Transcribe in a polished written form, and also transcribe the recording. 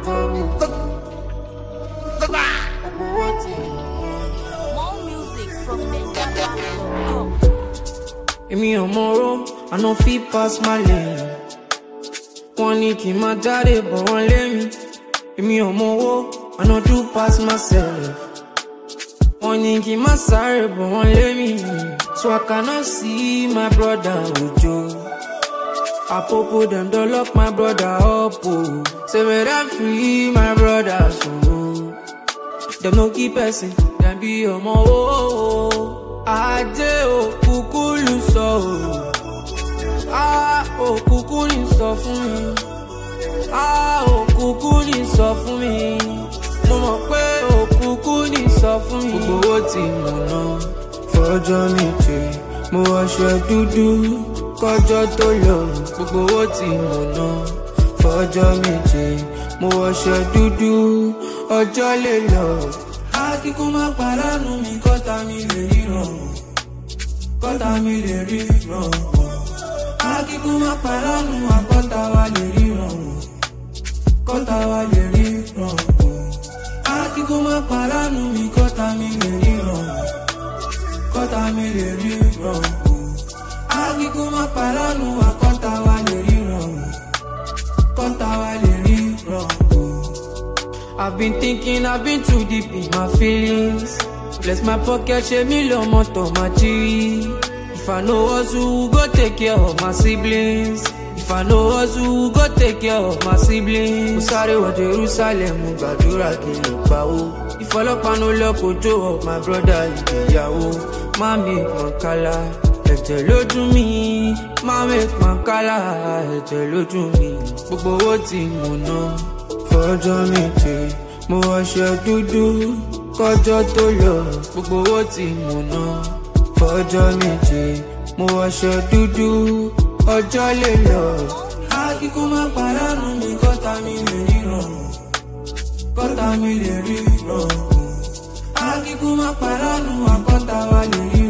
music from Nigeria.com. Emi omoro, I no fit pass my lane. Wọ́n ní kí n má jáde bọ̀ wọ́n lé mi. Emi omowo, I no do pass myself. Wọ́n ní kí n má sáré bọ̀ wọ́n lé mi. So I cannot see my brother Ojo. Apopo them don't lock my brother up, oh. Say me them free my brother, so them no keep person, them be omowo. Aje o kukulu so. Ah, oh, kúkú ní sọ fún mi. Ah, oh, kúkú ní sọ fún mi. Mo mọ̀ pé oh, kúkú ní sọ fún mi. Gbogbo owó tí mo ná fọjọ́ méje. Mo wọṣọ dúdú kọjọ́ tó lọ. Gbogbo owó tí mo ná fọjọ́ méje. Mo wọṣọ dúdú ọjọ́ lè lọ. Akíkú má pàdánù mi kọ́ta mi lè ríran. Kọ́ta mi lè ríran. Akíkú má pàdánù àkọ́ta wa lè ríran. Kọ́ta wa lè ríran. Akíkú má pàdánù mi kọ́ta mi lè ríran. Kọ́ta mi lè ríran. Akíkú má pàdánù àkọ́ta wa lè ríran. Kọ́ta wa lè ríran. I've been thinking, I've been too deep in my feelings. Bless my pocket, share me lo moto my cheese. If I know hustle, go take care of my siblings. If I know hustle, go take care of my siblings. Mo sáré wọ Jerusalem, mo gbàdúrà kí n pawó. Ìfọlọ́pàá no lock Ojo of my brother ìgbéyàwó. Má make Mankala, ẹ̀jẹ̀ lójú mi. Má make Mankala, ẹ̀jẹ̀ lójú mi. Gbogbo owó tí mo ná fọjọ́ méje. Mo wọṣọ dúdú kọjọ́ tó lọ. Gbogbo owó tí mo ná fọjọ́ méje. Mo wọṣọ dúdú ọjọ́ lè lọ. Akíkú má pàdánù mi kọ́ta mi lè ríran. Kọ́ta mi lè ríran. Akíkú má pàdánù àkọ́ta wa lè ríran.